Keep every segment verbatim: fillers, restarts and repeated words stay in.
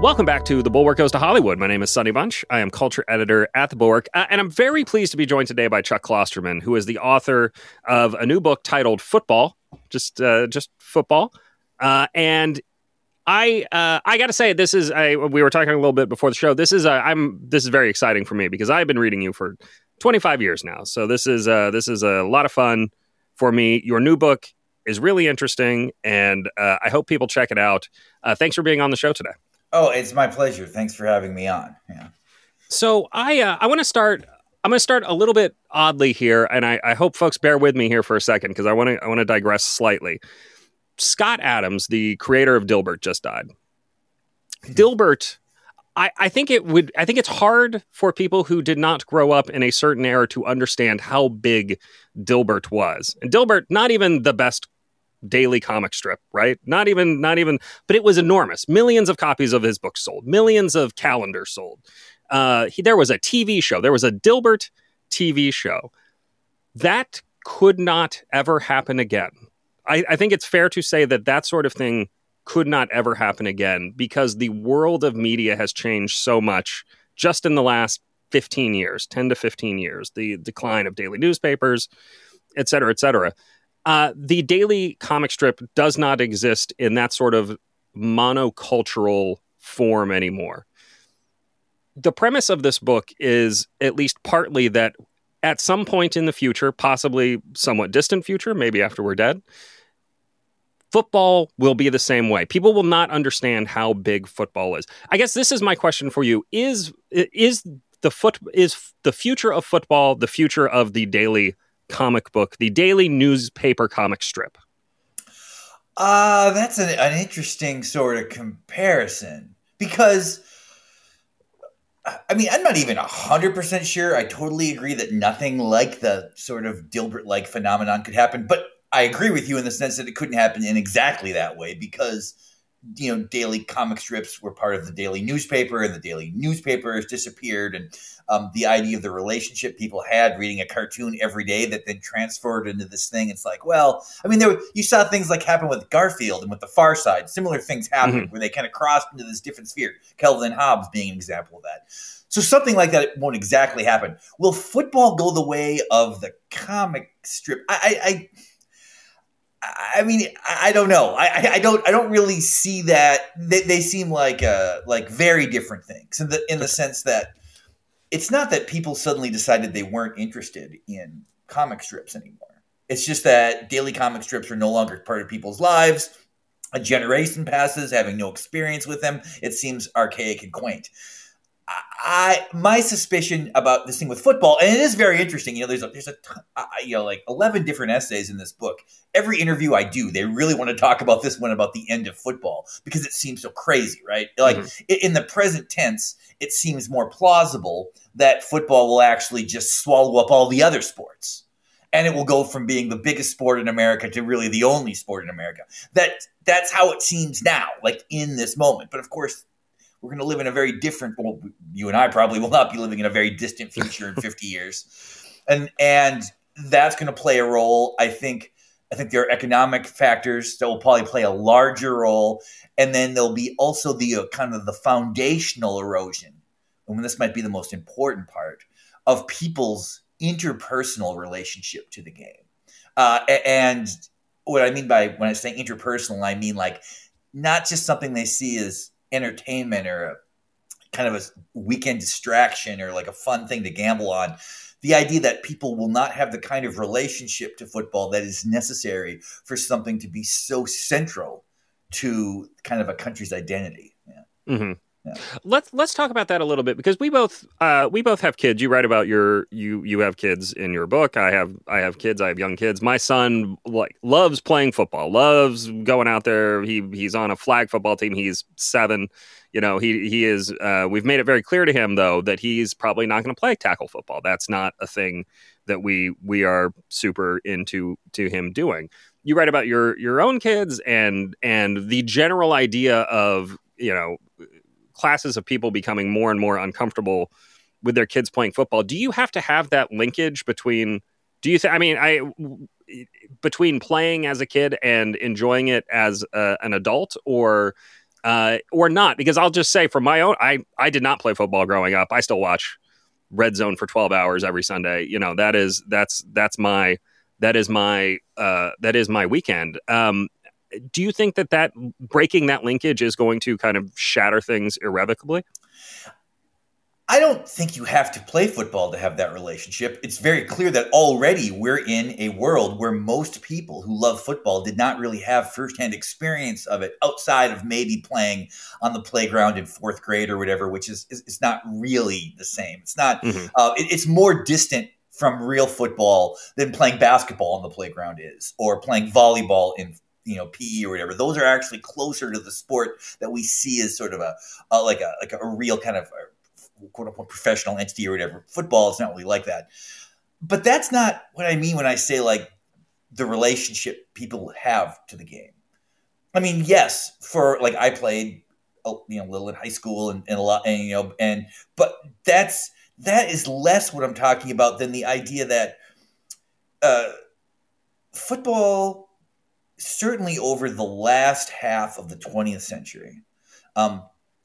Welcome back to The Bulwark Goes to Hollywood. My name is Sonny Bunch. I am culture editor at The Bulwark, uh, and I'm very pleased to be joined today by Chuck Klosterman, who is the author of a new book titled Football, just uh, just football. Uh, and I uh, I got to say, this is I, we were talking a little bit before the show. This is uh, I'm this is very exciting for me because I've been reading you for twenty-five years now. So this is uh, this is a lot of fun for me. Your new book is really interesting, and uh, I hope people check it out. Uh, thanks for being on the show today. Oh, it's my pleasure. Thanks for having me on. Yeah. So I uh, I want to start. I'm going to start a little bit oddly here, and I, I hope folks bear with me here for a second because I want to I want to digress slightly. Scott Adams, the creator of Dilbert, just died. Dilbert, I, I think it would. I think it's hard for people who did not grow up in a certain era to understand how big Dilbert was. And Dilbert, not even the best daily comic strip, right? Not even, not even, but it was enormous. Millions of copies of his books sold. Millions of calendars sold. Uh, he, there was a T V show. There was a Dilbert T V show. That could not ever happen again. I, I think it's fair to say that that sort of thing could not ever happen again because the world of media has changed so much just in the last fifteen years, ten to fifteen years, the decline of daily newspapers, et cetera, et cetera. Uh, the daily comic strip does not exist in that sort of monocultural form anymore. The premise of this book is at least partly that at some point in the future, possibly somewhat distant future, maybe after we're dead, football will be the same way. People will not understand how big football is. I guess this is my question for you. Is is the foot is the future of football the future of the daily comic book, the daily newspaper comic strip? Uh, that's an, an interesting sort of comparison because, I mean, I'm not even one hundred percent sure. I totally agree that nothing like the sort of Dilbert-like phenomenon could happen, but I agree with you in the sense that it couldn't happen in exactly that way because, you know, daily comic strips were part of the daily newspaper and the daily newspaper has disappeared. And um, the idea of the relationship people had reading a cartoon every day that then transferred into this thing. It's like, well, I mean, there were, you saw things like happen with Garfield and with the Far Side. Similar things happened mm-hmm. where they kind of crossed into this different sphere. Kelvin and Hobbes being an example of that. So something like that won't exactly happen. Will football go the way of the comic strip? I, I, I I mean, I don't know. I, I don't. I don't really see that. They, they seem like uh, like very different things in the in the sense that it's not that people suddenly decided they weren't interested in comic strips anymore. It's just that daily comic strips are no longer part of people's lives. A generation passes, having no experience with them. It seems archaic and quaint. I my suspicion about this thing with football, and it is very interesting. You know, there's a there's a uh, you know like eleven different essays in this book. Every interview I do, they really want to talk about this one about the end of football because it seems so crazy, right? Like mm-hmm. in the present tense, it seems more plausible that football will actually just swallow up all the other sports, and it will go from being the biggest sport in America to really the only sport in America. That that's how it seems now, like in this moment. But of course, we're going to live in a very different, well, you and I probably will not be living in a very distant future in fifty years. And and that's going to play a role. I think I think there are economic factors that will probably play a larger role. And then there'll be also the uh, kind of the foundational erosion. And this might be the most important part of people's interpersonal relationship to the game. Uh, and what I mean by when I say interpersonal, I mean like not just something they see as entertainment or a kind of a weekend distraction or like a fun thing to gamble on. The idea that people will not have the kind of relationship to football that is necessary for something to be so central to kind of a country's identity. Yeah. Mm-hmm. Yeah. Let's let's talk about that a little bit because we both uh, we both have kids. You write about your you you have kids in your book. I have I have kids. I have young kids. My son like loves playing football. Loves going out there. He he's on a flag football team. He's seven. You know he he is. Uh, we've made it very clear to him though that he's probably not going to play tackle football. That's not a thing that we we are super into to him doing. You write about your your own kids and and the general idea of you know. classes of people becoming more and more uncomfortable with their kids playing football. Do you have to have that linkage between, do you think, I mean, I, between playing as a kid and enjoying it as a, an adult, or uh, or not. Because I'll just say from my own, I, I did not play football growing up. I still watch Red Zone for twelve hours every Sunday. You know, that is, that's, that's my, that is my, uh, that is my weekend. Um, do you think that that breaking that linkage is going to kind of shatter things irrevocably? I don't think you have to play football to have that relationship. It's very clear that already we're in a world where most people who love football did not really have firsthand experience of it outside of maybe playing on the playground in fourth grade or whatever, which is, is it's not really the same. It's not, mm-hmm. uh, it, it's more distant from real football than playing basketball on the playground is, or playing volleyball in you know, P E or whatever. Those are actually closer to the sport that we see as sort of a, a like a, like a real kind of a, quote unquote professional entity or whatever. Football is not really like that. But that's not what I mean when I say like the relationship people have to the game. I mean, yes, for like I played, you know, a little in high school and, and a lot, and you know, and but that's that is less what I'm talking about than the idea that uh, football, certainly over the last half of the twentieth century, um,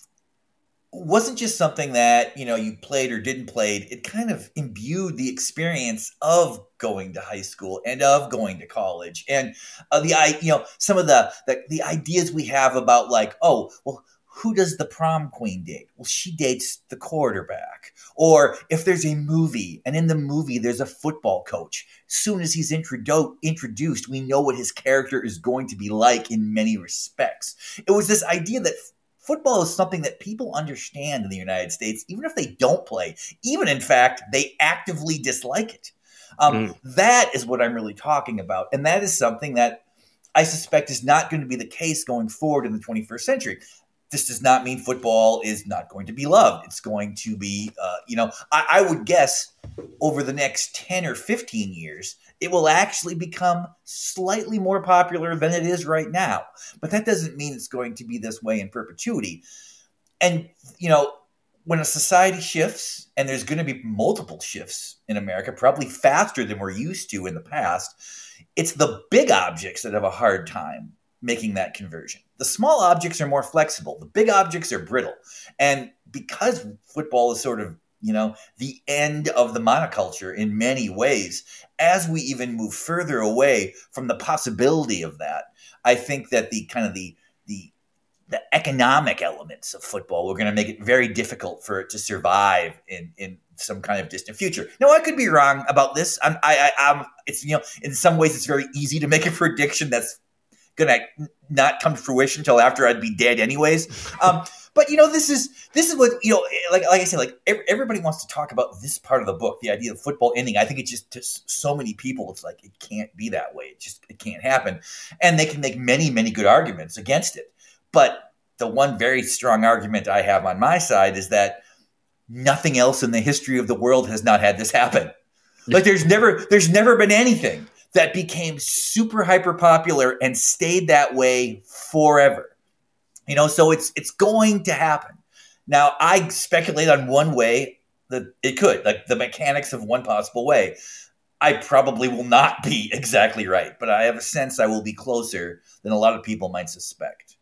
wasn't just something that, you know, you played or didn't play. It kind of imbued the experience of going to high school and of going to college. And uh, the, you know, some of the, the, the ideas we have about like, oh, well, who does the prom queen date? Well, she dates the quarterback. Or if there's a movie and in the movie there's a football coach, soon as he's introdu- introduced, we know what his character is going to be like in many respects. It was this idea that f- football is something that people understand in the United States, even if they don't play, even in fact, they actively dislike it. Um, mm. That is what I'm really talking about. And that is something that I suspect is not going to be the case going forward in the twenty-first century. This does not mean football is not going to be loved. It's going to be, uh, you know, I, I would guess over the next ten or fifteen years, it will actually become slightly more popular than it is right now. But that doesn't mean it's going to be this way in perpetuity. And, you know, when a society shifts, and there's going to be multiple shifts in America, probably faster than we're used to in the past, it's the big objects that have a hard time making that conversion. The small objects are more flexible. The big objects are brittle. And because football is sort of, you know, the end of the monoculture in many ways, as we even move further away from the possibility of that, I think that the kind of the the the economic elements of football, we're going to make it very difficult for it to survive in, in some kind of distant future. Now, I could be wrong about this. I'm, I, I, I'm, it's, you know, in some ways it's very easy to make a prediction that's going to not come to fruition until after I'd be dead anyways. Um, but, you know, this is this is what, you know, like like I said, like everybody wants to talk about this part of the book, the idea of football ending. I think it's just to so many people, it's like, it can't be that way. It just, it can't happen. And they can make many, many good arguments against it. But the one very strong argument I have on my side is that nothing else in the history of the world has not had this happen. Like there's never, there's never been anything that became super hyper popular and stayed that way forever. You know, so it's it's going to happen. Now, I speculate on one way that it could, like the mechanics of one possible way. I probably will not be exactly right, but I have a sense I will be closer than a lot of people might suspect.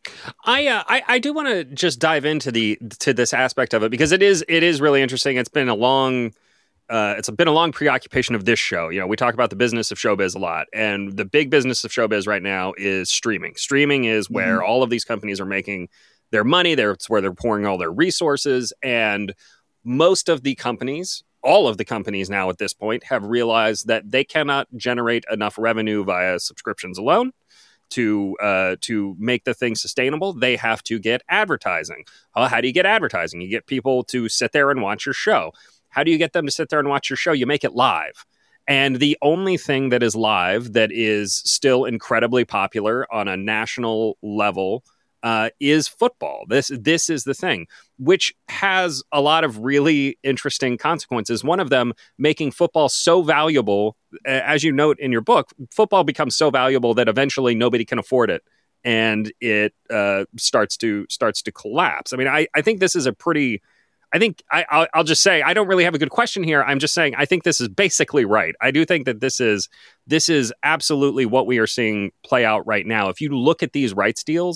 I, uh, I I do want to just dive into the to this aspect of it because it is it is really interesting. It's been a long Uh, it's been a long preoccupation of this show. You know, we talk about the business of showbiz a lot, and the big business of showbiz right now is streaming. Streaming is where mm-hmm. all of these companies are making their money. There, it's where they're pouring all their resources, and most of the companies, all of the companies now at this point, have realized that they cannot generate enough revenue via subscriptions alone to uh, to make the thing sustainable. They have to get advertising. Uh, how do you get advertising? You get people to sit there and watch your show. How do you get them to sit there and watch your show? You make it live. And the only thing that is live that is still incredibly popular on a national level uh, is football. This this is the thing, which has a lot of really interesting consequences. One of them, making football so valuable, as you note in your book, football becomes so valuable that eventually nobody can afford it. And it uh, starts to starts to collapse. I mean, I, I think this is a pretty... I think I, I'll, I'll just say I don't really have a good question here. I'm just saying I think this is basically right. I do think that this is this is absolutely what we are seeing play out right now. If you look at these rights deals,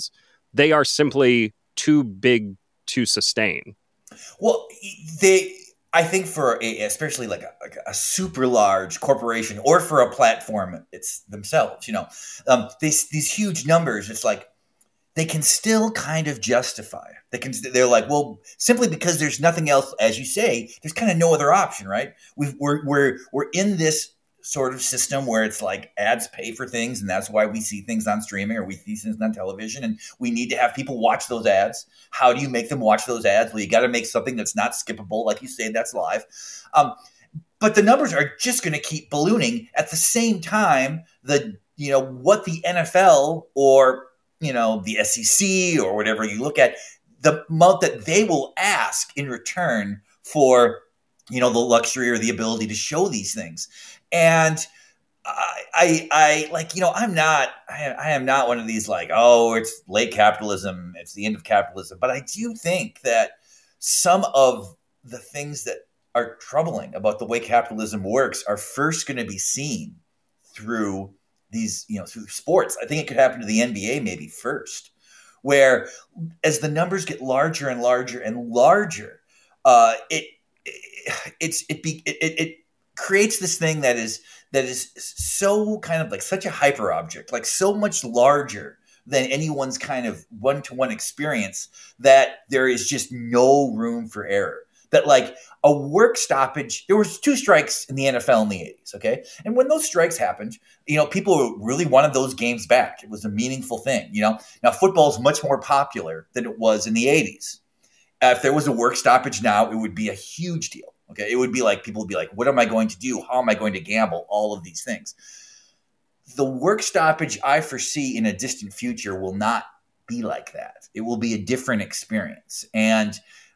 they are simply too big to sustain. Well, they, I think for a, especially like a, like a super large corporation or for a platform, it's themselves, you know, um, these, these huge numbers, it's like, they can still kind of justify. They can. They're like, well, simply because there's nothing else, as you say, there's kind of no other option, right? We've, we're we're we're in this sort of system where it's like ads pay for things, and that's why we see things on streaming or we see things on television, and we need to have people watch those ads. How do you make them watch those ads? Well, you got to make something that's not skippable, like you say, that's live. Um, but the numbers are just going to keep ballooning. At the same time, the you know what the N F L or you know, the S E C or whatever you look at, the amount that they will ask in return for, you know, the luxury or the ability to show these things. And I, I, I like, you know, I'm not, I, I am not one of these like, oh, it's late capitalism, it's the end of capitalism. But I do think that some of the things that are troubling about the way capitalism works are first going to be seen through these, you know, through sports. I think it could happen to the N B A maybe first, where as the numbers get larger and larger and larger, uh, it, it it's it, be, it it creates this thing that is that is so kind of like such a hyper object, like so much larger than anyone's kind of one-to-one experience, that there is just no room for error. That like a work stoppage, there was two strikes in the N F L in the eighties, okay? And when those strikes happened, you know, people really wanted those games back. It was a meaningful thing, you know? Now, football is much more popular than it was in the eighties. Uh, if there was a work stoppage now, it would be a huge deal, okay? It would be like, people would be like, what am I going to do? How am I going to gamble? All of these things. The work stoppage I foresee in a distant future will not be like that. It will be a different experience. And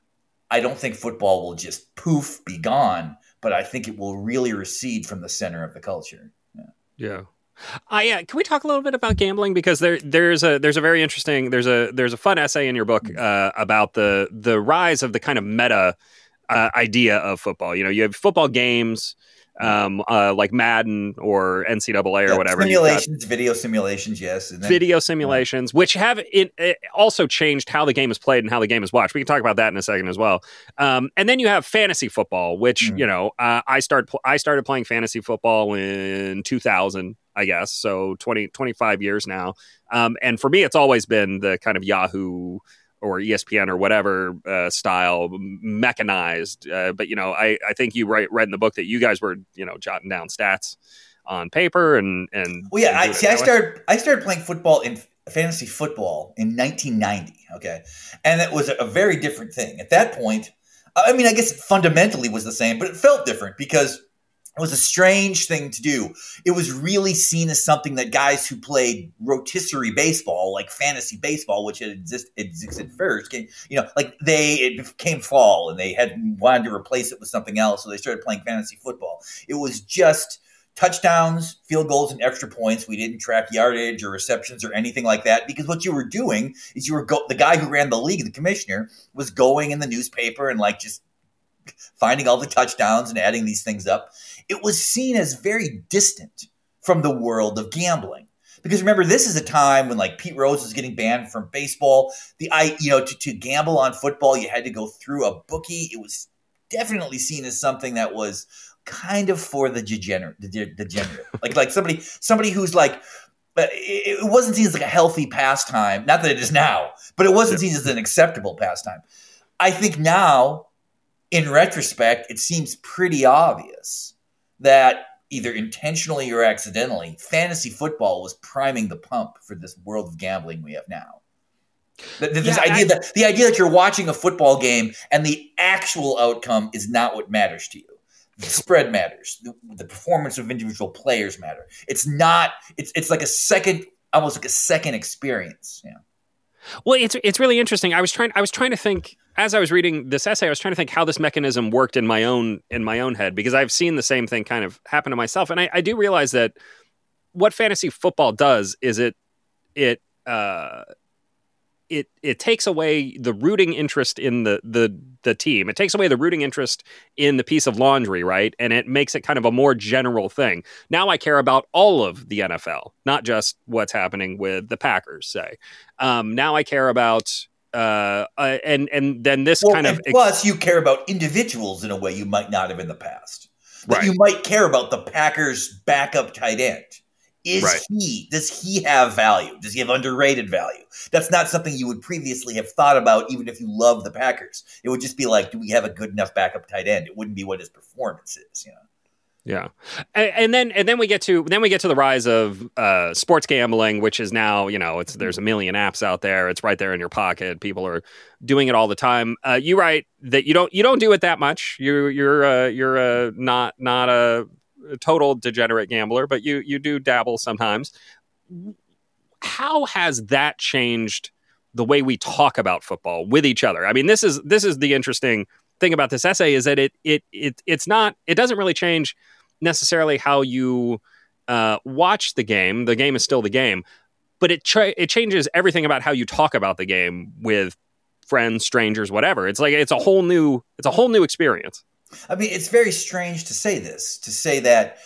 I don't think football will just poof, be gone, but I think it will really recede from the center of the culture. Yeah. Yeah. Uh, yeah. Can we talk a little bit about gambling? Because there, there's a, there's a very interesting, there's a, there's a fun essay in your book uh, about the, the rise of the kind of meta uh, idea of football. You know, you have football games, um, uh, like Madden or N C double A or yeah, whatever. Simulations, video simulations, yes. And then, video simulations, yeah. which have it, it also changed how the game is played and how the game is watched. We can talk about that in a second as well. Um, and then you have fantasy football, which, mm-hmm. you know, uh, I started, I started playing fantasy football in two thousand, I guess. So twenty, twenty-five years now. Um, and for me, it's always been the kind of Yahoo or E S P N or whatever uh, style, mechanized. Uh, but, you know, I, I think you write, read in the book that you guys were, you know, jotting down stats on paper and, and well, yeah, and I see. I started, I started playing football in fantasy football in nineteen ninety. Okay. And it was a, a very different thing at that point. I mean, I guess it fundamentally was the same, but it felt different because it was a strange thing to do. It was really seen as something that guys who played rotisserie baseball, like fantasy baseball, which had exist, existed first, you know, like they, it became fall and they had wanted to replace it with something else. So they started playing fantasy football. It was just touchdowns, field goals, and extra points. We didn't track yardage or receptions or anything like that because what you were doing is you were go- the guy who ran the league, the commissioner, was going in the newspaper and like just finding all the touchdowns and adding these things up. It was seen as very distant from the world of gambling. Because remember, this is a time when like Pete Rose was getting banned from baseball. The I, you know, to, to gamble on football, you had to go through a bookie. It was definitely seen as something that was kind of for the degenerate, the degenerate, like like somebody somebody who's like, but it, it wasn't seen as like a healthy pastime. Not that it is now, but it wasn't yeah. seen as an acceptable pastime. I think now, in retrospect, it seems pretty obvious that either intentionally or accidentally, fantasy football was priming the pump for this world of gambling we have now. This yeah, idea I, that the idea that you're watching a football game and the actual outcome is not what matters to you. The spread matters. The, the performance of individual players matter. It's not. It's it's like a second, almost like a second experience. Yeah. Well, it's it's really interesting. I was trying. I was trying to think as I was reading this essay. I was trying to think how this mechanism worked in my own in my own head because I've seen the same thing kind of happen to myself, and I, I do realize that what fantasy football does is it it uh, it it takes away the rooting interest in the the the team. It takes away the rooting interest in the piece of laundry, right? And it makes it kind of a more general thing. Now I care about all of the N F L, not just what's happening with the Packers, say. Um, now I care about uh, uh and and then this well, kind of plus you care about individuals in a way you might not have in the past. That right. You might care about the Packers' backup tight end. Is right. he, does he have value? Does he have underrated value? That's not something you would previously have thought about, even if you love the Packers. It would just be like, do we have a good enough backup tight end? It wouldn't be what his performance is, you know? Yeah. And, and then, and then we get to, then we get to the rise of uh, sports gambling, which is now, you know, it's, there's a million apps out there. It's right there in your pocket. People are doing it all the time. Uh, you write that you don't, you don't do it that much. You, you're, uh, you're uh, not, not a, a total degenerate gambler, but you you do dabble sometimes. How has that changed the way we talk about football with each other? I mean, this is this is the interesting thing about this essay is that it it it it's not it doesn't really change necessarily how you uh, watch the game. The game is still the game, but it tra- it changes everything about how you talk about the game with friends, strangers, whatever. It's like it's a whole new it's a whole new experience. I mean, it's very strange to say this, to say that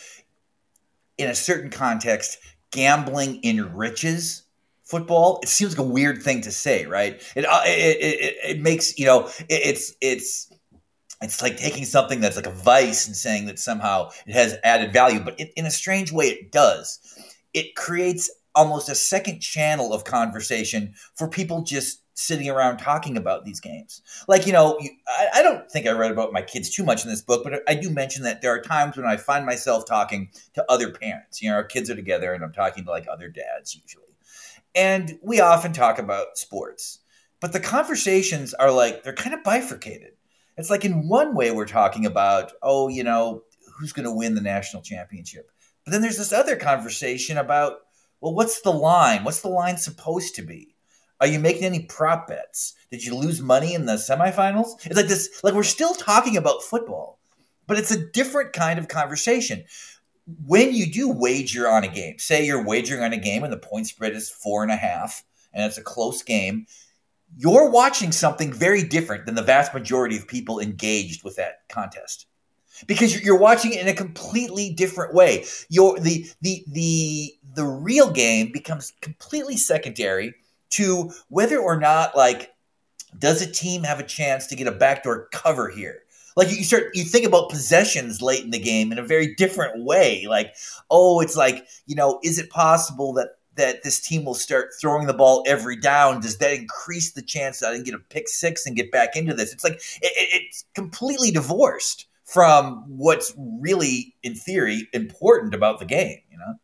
in a certain context, gambling enriches football. It seems like a weird thing to say, right? It it it, it makes, you know, it, it's it's it's like taking something that's like a vice and saying that somehow it has added value, but it, in a strange way, it does. It creates almost a second channel of conversation for people just sitting around talking about these games. Like, you know, you, I, I don't think I read about my kids too much in this book, but I do mention that there are times when I find myself talking to other parents. You know, our kids are together and I'm talking to like other dads usually. And we often talk about sports, but the conversations are like, they're kind of bifurcated. It's like in one way we're talking about, oh, you know, who's going to win the national championship? But then there's this other conversation about, well, what's the line? What's the line supposed to be? Are you making any prop bets? Did you lose money in the semifinals? It's like this, like we're still talking about football, but it's a different kind of conversation. When you do wager on a game, say you're wagering on a game and the point spread is four and a half and it's a close game, you're watching something very different than the vast majority of people engaged with that contest. Because you're watching it in a completely different way. You're, the, the, the, the real game becomes completely secondary to whether or not, like, does a team have a chance to get a backdoor cover here? Like, you start, you think about possessions late in the game in a very different way. Like, oh, it's like, you know, is it possible that that this team will start throwing the ball every down? Does that increase the chance that I can get a pick six and get back into this? It's like, it, it's completely divorced from what's really, in theory, important about the game, you know?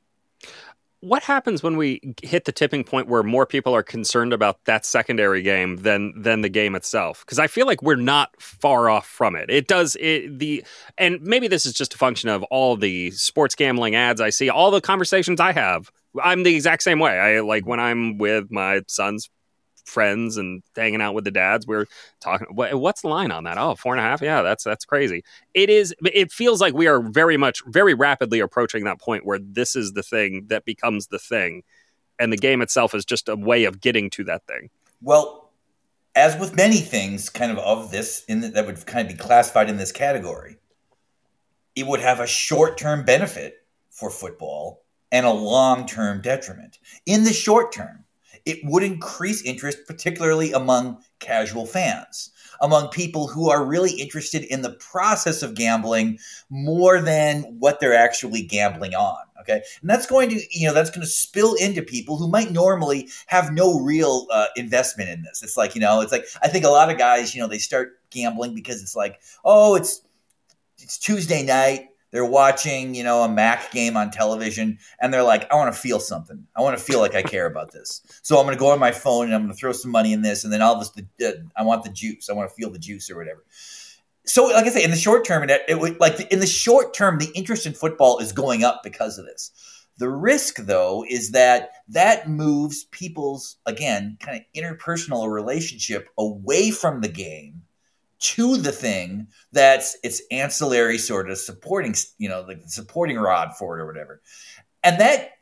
What happens when we hit the tipping point where more people are concerned about that secondary game than than the game itself? Because I feel like we're not far off from it. It does it the and maybe this is just a function of all the sports gambling ads I see, all the conversations I have. I'm the exact same way. I like when I'm with my son's friends and hanging out with the dads, we're talking, what, what's the line on that? Oh, four and a half. Yeah, that's, that's crazy. It is, it feels like we are very much, very rapidly approaching that point where this is the thing that becomes the thing. And the game itself is just a way of getting to that thing. Well, as with many things kind of of this, in the, that would kind of be classified in this category, it would have a short-term benefit for football and a long-term detriment. In the short term, it would increase interest, particularly among casual fans, among people who are really interested in the process of gambling more than what they're actually gambling on. Okay. And that's going to, you know, that's going to spill into people who might normally have no real uh, investment in this. It's like, you know, it's like, I think a lot of guys, you know, they start gambling because it's like, oh, it's, it's Tuesday night. They're watching, you know, a Mac game on television, and they're like, I want to feel something. I want to feel like I care about this. So I'm going to go on my phone, and I'm going to throw some money in this, and then all this, the, uh, I want the juice. I want to feel the juice or whatever. So, like I say, in the short term, it, it like in the short term, the interest in football is going up because of this. The risk, though, is that that moves people's, again, kind of interpersonal relationship away from the game to the thing that's its ancillary sort of supporting, you know, like the supporting rod for it or whatever. And that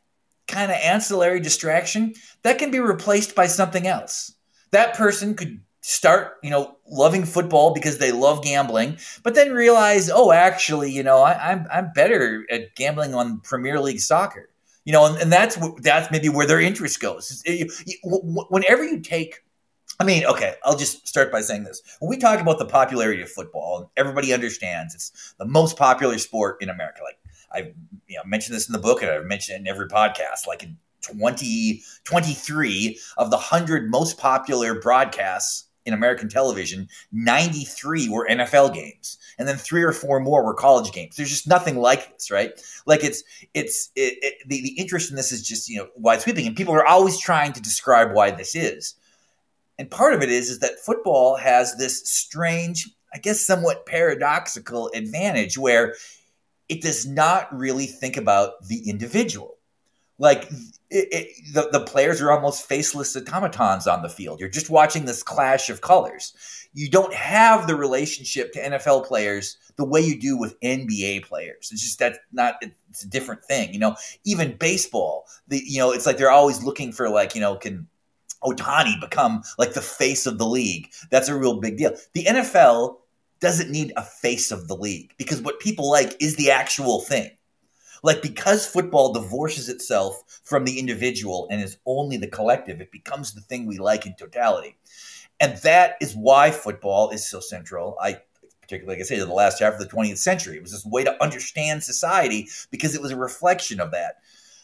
kind of ancillary distraction, that can be replaced by something else. That person could start, you know, loving football because they love gambling, but then realize, oh, actually, you know, I, I'm I'm better at gambling on Premier League soccer, you know, and, and that's that's maybe where their interest goes. You, you, whenever you take, I mean, okay, I'll just start by saying this: when we talk about the popularity of football, and everybody understands it's the most popular sport in America. Like I, you know, mentioned this in the book, and I've mentioned it in every podcast. Like in twenty twenty-three of the one hundred most popular broadcasts in American television, ninety-three were N F L games, and then three or four more were college games. There's just nothing like this, right? Like it's it's it, it, the the interest in this is just, you know, wide sweeping, and people are always trying to describe why this is. And part of it is is that football has this strange, I guess, somewhat paradoxical advantage where it does not really think about the individual. Like it, it, the, the players are almost faceless automatons on the field. You're just watching this clash of colors. You don't have the relationship to N F L players the way you do with N B A players. It's just that's not, it's a different thing. You know, even baseball, the, you know, it's like they're always looking for like, you know, can Ohtani become like the face of the league? That's a real big deal. The N F L doesn't need a face of the league because what people like is the actual thing. Like, because football divorces itself from the individual and is only the collective, it becomes the thing we like in totality. And that is why football is so central. I particularly, like I say, to the last half of the twentieth century. It was this way to understand society because it was a reflection of that.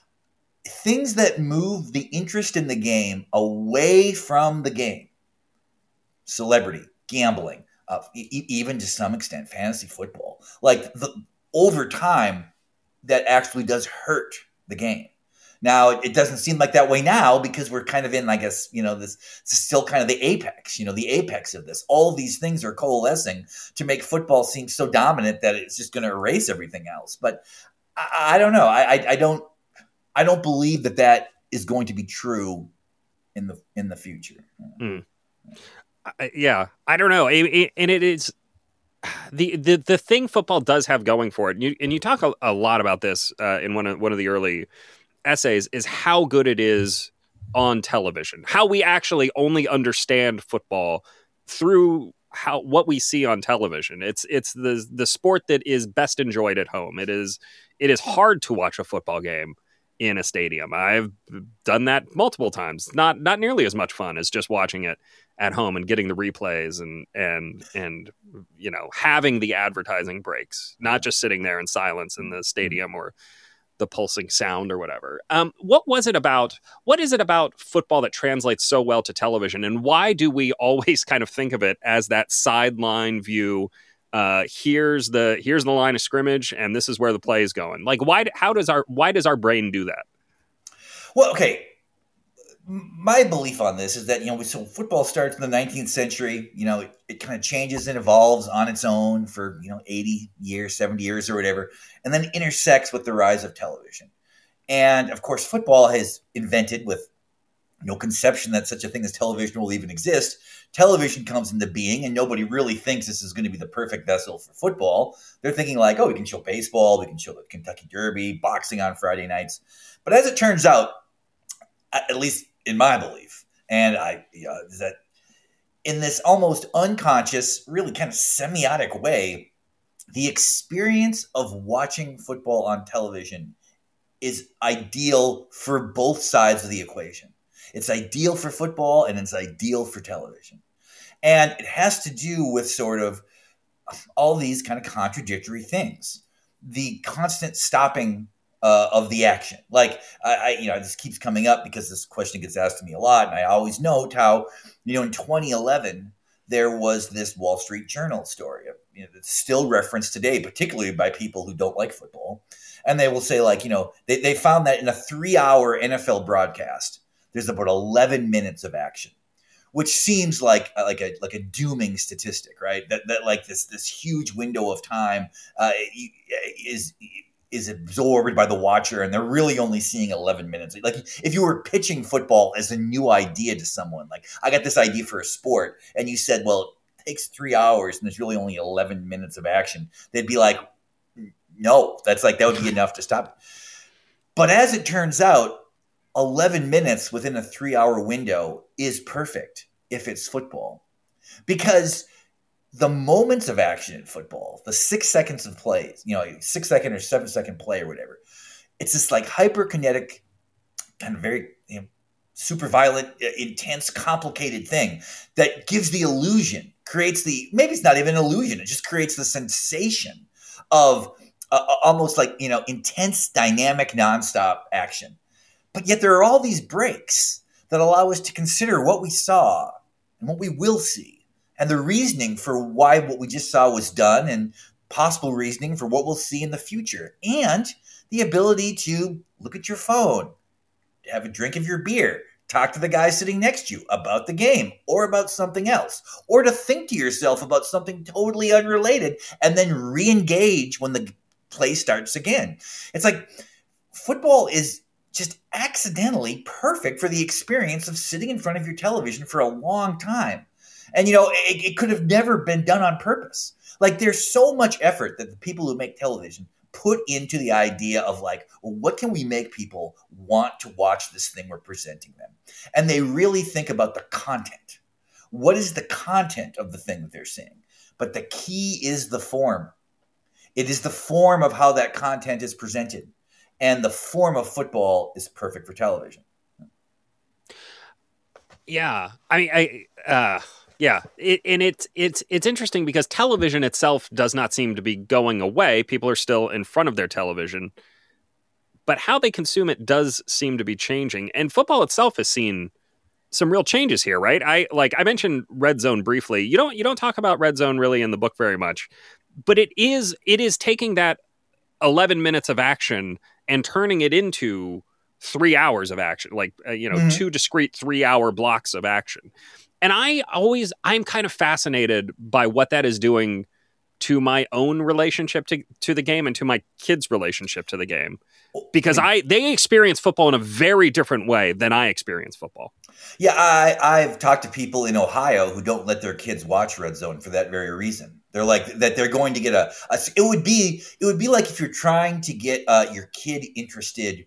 Things that move the interest in the game away from the game, celebrity, gambling, uh, e- even to some extent fantasy football, like the, over time, that actually does hurt the game. Now, it doesn't seem like that way now because we're kind of in, I guess, you know, this, this is still kind of the apex, you know, the apex of this. All of these things are coalescing to make football seem so dominant that it's just going to erase everything else. But I, I don't know. I, I, I don't, I don't believe that that is going to be true in the in the future. Mm. I, yeah, I don't know, it, it, and it is. The, the the thing football does have going for it, and you, and you talk a, a lot about this uh, in one of one of the early essays, is how good it is on television. How we actually only understand football through how what we see on television. It's it's the the sport that is best enjoyed at home. It is it is hard to watch a football game in a stadium. I've done that multiple times. Not not nearly as much fun as just watching it at home and getting the replays and and and you know, having the advertising breaks, not just sitting there in silence in the stadium or the pulsing sound or whatever. Um, what was it about? What is it about football that translates so well to television, and why do we always kind of think of it as that sideline view? Uh, here's the here's the line of scrimmage, and this is where the play is going. Like, why? How does our why does our brain do that? Well, okay. My belief on this is that, you know, so football starts in the nineteenth century. You know, it, it kind of changes and evolves on its own for, you know, eighty years, seventy years or whatever, and then intersects with the rise of television. And of course, football has invented, with no conception that such a thing as television will even exist. Television comes into being, and nobody really thinks this is going to be the perfect vessel for football. They're thinking like, oh, we can show baseball, we can show the Kentucky Derby, boxing on Friday nights. But as it turns out, at least in my belief, and I, uh, is that in this almost unconscious, really kind of semiotic way, the experience of watching football on television is ideal for both sides of the equation. It's ideal for football and it's ideal for television. And it has to do with sort of all these kind of contradictory things. The constant stopping uh, of the action. Like, I, I, you know, this keeps coming up because this question gets asked to me a lot. And I always note how, you know, in twenty eleven, there was this Wall Street Journal story, you know, that's still referenced today, particularly by people who don't like football. And they will say, like, you know, they, they found that in a three-hour N F L broadcast, there's about eleven minutes of action, which seems like like a like a dooming statistic, right? That that like this this huge window of time uh, is is absorbed by the watcher, and they're really only seeing eleven minutes. Like, if you were pitching football as a new idea to someone, like, I got this idea for a sport, and you said, well, it takes three hours and there's really only eleven minutes of action, they'd be like, no, that's like, that would be enough to stop it. But as it turns out, eleven minutes within a three-hour window is perfect if it's football. Because the moments of action in football, the six seconds of plays, you know, six second or seven second play or whatever, it's this like hyperkinetic, kind of very you know, super violent, intense, complicated thing that gives the illusion, creates the, maybe it's not even an illusion, it just creates the sensation of uh, almost like, you know, intense, dynamic, nonstop action. But yet there are all these breaks that allow us to consider what we saw and what we will see, and the reasoning for why what we just saw was done, and possible reasoning for what we'll see in the future, and the ability to look at your phone, have a drink of your beer, talk to the guy sitting next to you about the game or about something else, or to think to yourself about something totally unrelated and then re-engage when the play starts again. It's like football is just accidentally perfect for the experience of sitting in front of your television for a long time. And, you know, it, it could have never been done on purpose. Like, there's so much effort that the people who make television put into the idea of like, well, what can we make people want to watch this thing we're presenting them? And they really think about the content. What is the content of the thing that they're seeing? But the key is the form. It is the form of how that content is presented. And the form of football is perfect for television. Yeah. I mean, I, uh, yeah. It, and it's, it's, it's interesting because television itself does not seem to be going away. People are still in front of their television, but how they consume it does seem to be changing. And football itself has seen some real changes here, right? I like, I mentioned Red Zone briefly. You don't, you don't talk about Red Zone really in the book very much, but it is, it is taking that eleven minutes of action and turning it into three hours of action, like, uh, you know, mm-hmm. two discrete three hour blocks of action. And I always, I'm kind of fascinated by what that is doing to my own relationship to, to the game and to my kids' relationship to the game. Because I, they experience football in a very different way than I experience football. Yeah, I, I've talked to people in Ohio who don't let their kids watch Red Zone for that very reason. They're like that they're going to get a, a it would be it would be like if you're trying to get uh, your kid interested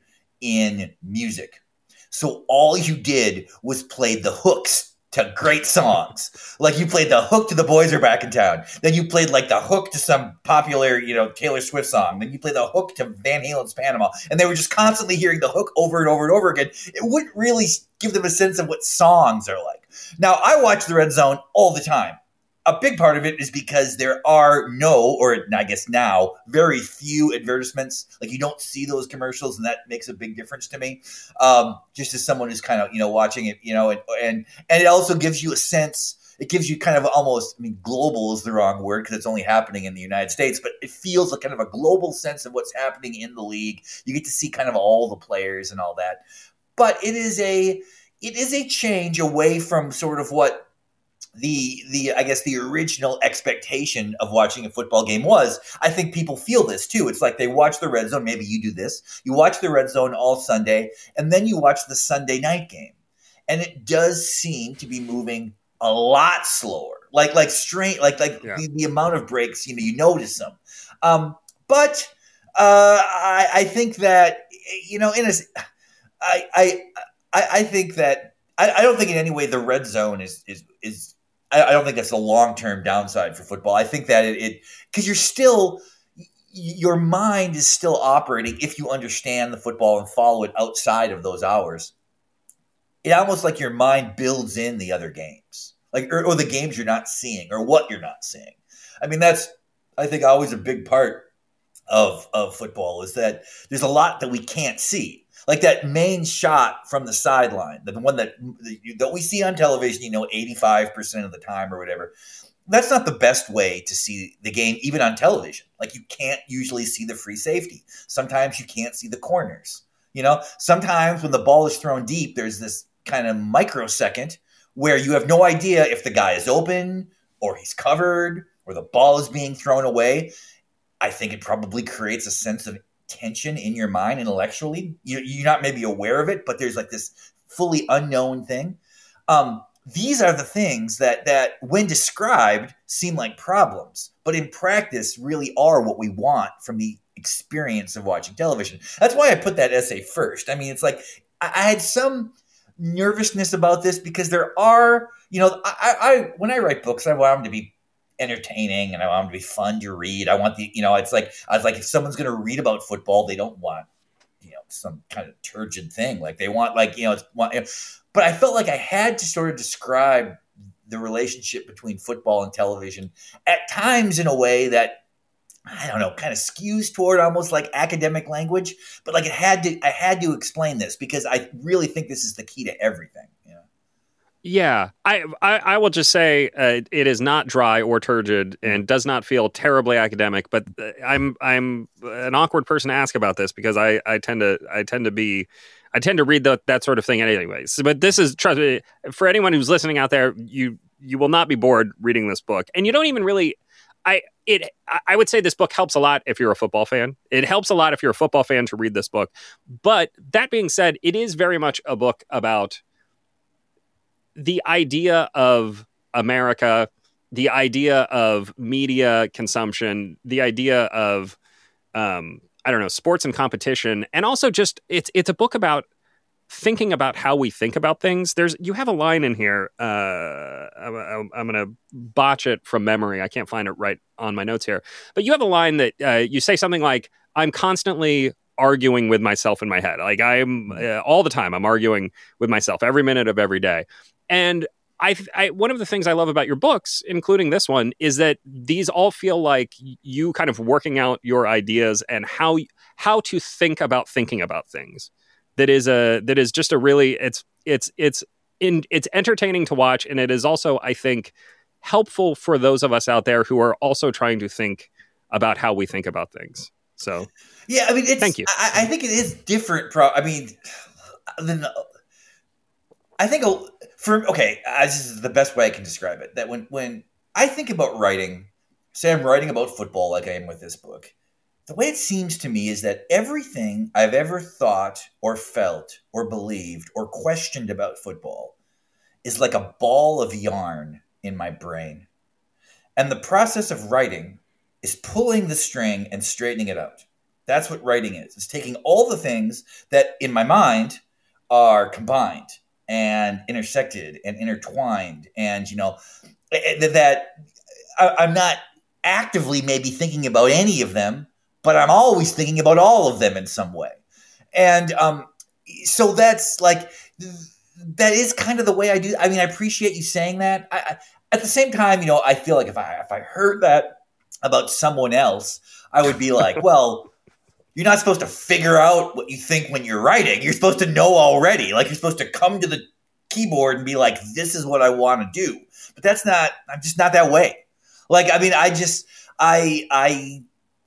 in music. So all you did was play the hooks to great songs. Like you played the hook to The Boys Are Back in Town. Then you played like the hook to some popular, you know, Taylor Swift song. Then you played the hook to Van Halen's Panama. And they were just constantly hearing the hook over and over and over again. It wouldn't really give them a sense of what songs are like. Now, I watch the Red Zone all the time. A big part of it is because there are no, or I guess now, very few advertisements. Like you don't see those commercials, and that makes a big difference to me. Um, just as someone who's kind of, you know, watching it, you know, and, and and it also gives you a sense. It gives you kind of almost, I mean, global is the wrong word because it's only happening in the United States, but it feels like kind of a global sense of what's happening in the league. You get to see kind of all the players and all that. But it is a it is a change away from sort of what the the I guess the original expectation of watching a football game was. I think people feel this too. It's like they watch the Red Zone. Maybe you do this. You watch the Red Zone all Sunday, and then you watch the Sunday night game, and it does seem to be moving a lot slower. Like like straight like like yeah. the, the amount of breaks. You know, you notice them, um, but uh, I, I think that you know in a I I I, I think that I, I don't think in any way the Red Zone is is is. I don't think that's a long-term downside for football. I think that it, because you're still, your mind is still operating if you understand the football and follow it outside of those hours. It almost like your mind builds in the other games, like or, or the games you're not seeing or what you're not seeing. I mean, that's I think always a big part of of football is that there's a lot that we can't see. Like that main shot from the sideline, the one that that we see on television, you know, eighty-five percent of the time or whatever. That's not the best way to see the game, even on television. Like you can't usually see the free safety. Sometimes you can't see the corners. You know, sometimes when the ball is thrown deep, there's this kind of microsecond where you have no idea if the guy is open or he's covered or the ball is being thrown away. I think it probably creates a sense of tension in your mind intellectually. You're, you're not maybe aware of it, but there's like this fully unknown thing. Um, these are the things that that when described seem like problems, but in practice really are what we want from the experience of watching television. That's why I put that essay first. I mean, it's like I, I had some nervousness about this because there are, you know, I, I when I write books, I want them to be entertaining and I want them to be fun to read. I want the, you know, it's like I was like, if someone's going to read about football, they don't want, you know, some kind of turgid thing. Like they want, like, you know, it's, want, you know, but I felt like I had to sort of describe the relationship between football and television at times in a way that, I don't know, kind of skews toward almost like academic language, but like it had to, I had to explain this because I really think this is the key to everything. You know? Yeah, I, I, I will just say uh, it is not dry or turgid and does not feel terribly academic. But I'm I'm an awkward person to ask about this because I, I tend to I tend to be I tend to read the, that sort of thing anyways. But this is, trust me, for anyone who's listening out there, you you will not be bored reading this book, and you don't even really. I it I would say this book helps a lot if you're a football fan. It helps a lot if you're a football fan to read this book. But that being said, it is very much a book about the idea of America, the idea of media consumption, the idea of um, I don't know, sports and competition, and also just it's it's a book about thinking about how we think about things. There's you have a line in here. Uh, I'm, I'm going to botch it from memory. I can't find it right on my notes here. But you have a line that uh, you say something like, "I'm constantly arguing with myself in my head. Like I'm uh, all the time. I'm arguing with myself every minute of every day." And I, I, one of the things I love about your books, including this one, is that these all feel like you kind of working out your ideas and how how to think about thinking about things. That is a that is just a really it's it's it's in it's entertaining to watch, and it is also, I think, helpful for those of us out there who are also trying to think about how we think about things. So yeah, I mean, it's, thank you. I, I think it is different. Pro, I mean, than I think for okay, this is the best way I can describe it. That when when I think about writing, say I'm writing about football, like I am with this book. The way it seems to me is that everything I've ever thought or felt or believed or questioned about football is like a ball of yarn in my brain. And the process of writing is pulling the string and straightening it out. That's what writing is. It's taking all the things that in my mind are combined and intersected and intertwined. And, you know, that I'm not actively maybe thinking about any of them, but I'm always thinking about all of them in some way. And um, so that's like, that is kind of the way I do. I mean, I appreciate you saying that. I, I, at the same time, you know, I feel like if I if I heard that about someone else, I would be like, well, you're not supposed to figure out what you think when you're writing. You're supposed to know already. Like you're supposed to come to the keyboard and be like, this is what I want to do. But that's not, I'm just not that way. Like, I mean, I just, I, I,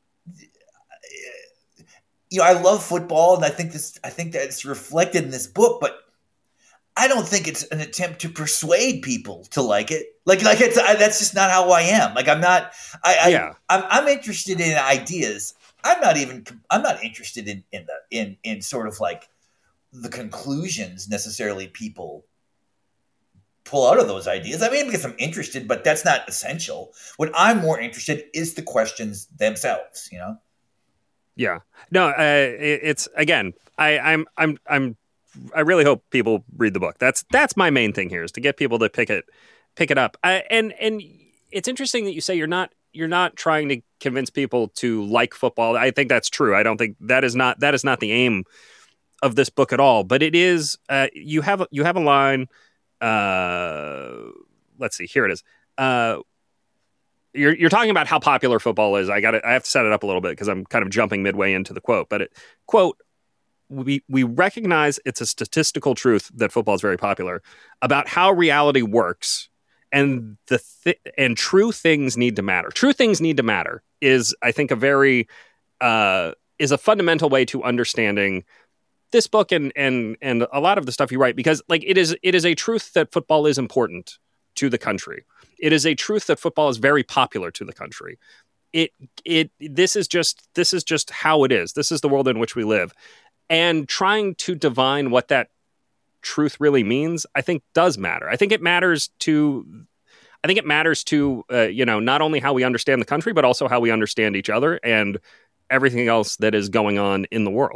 you know, I love football, and I think this. I think that it's reflected in this book, but I don't think it's an attempt to persuade people to like it. Like, like it's I, that's just not how I am. Like, I'm not. I, I yeah. I'm, I'm interested in ideas. I'm not even. I'm not interested in in the in in sort of like the conclusions necessarily people pull out of those ideas. I mean, because I'm interested, but that's not essential. What I'm more interested is the questions themselves. You know. Yeah, no, uh, it, it's again, I, I'm, I'm, I'm, I really hope people read the book. That's that's my main thing here is to get people to pick it, pick it up. I, and and it's interesting that you say you're not you're not trying to convince people to like football. I think that's true. I don't think that is not that is not the aim of this book at all. But it is. Uh, you have you have a line. Uh, let's see. Here it is. Uh, You're you're talking about how popular football is. I got I have to set it up a little bit because I'm kind of jumping midway into the quote. But it, quote, we we recognize it's a statistical truth that football is very popular about how reality works, and the th- and true things need to matter. True things need to matter is, I think, a very uh, is a fundamental way to understanding this book and and and a lot of the stuff you write, because like it is it is a truth that football is important to the country. It is a truth that football is very popular to the country. It it this is just this is just how it is. This is the world in which we live. And trying to divine what that truth really means, I think does matter. I think it matters to I think it matters to uh, you know, not only how we understand the country, but also how we understand each other and everything else that is going on in the world.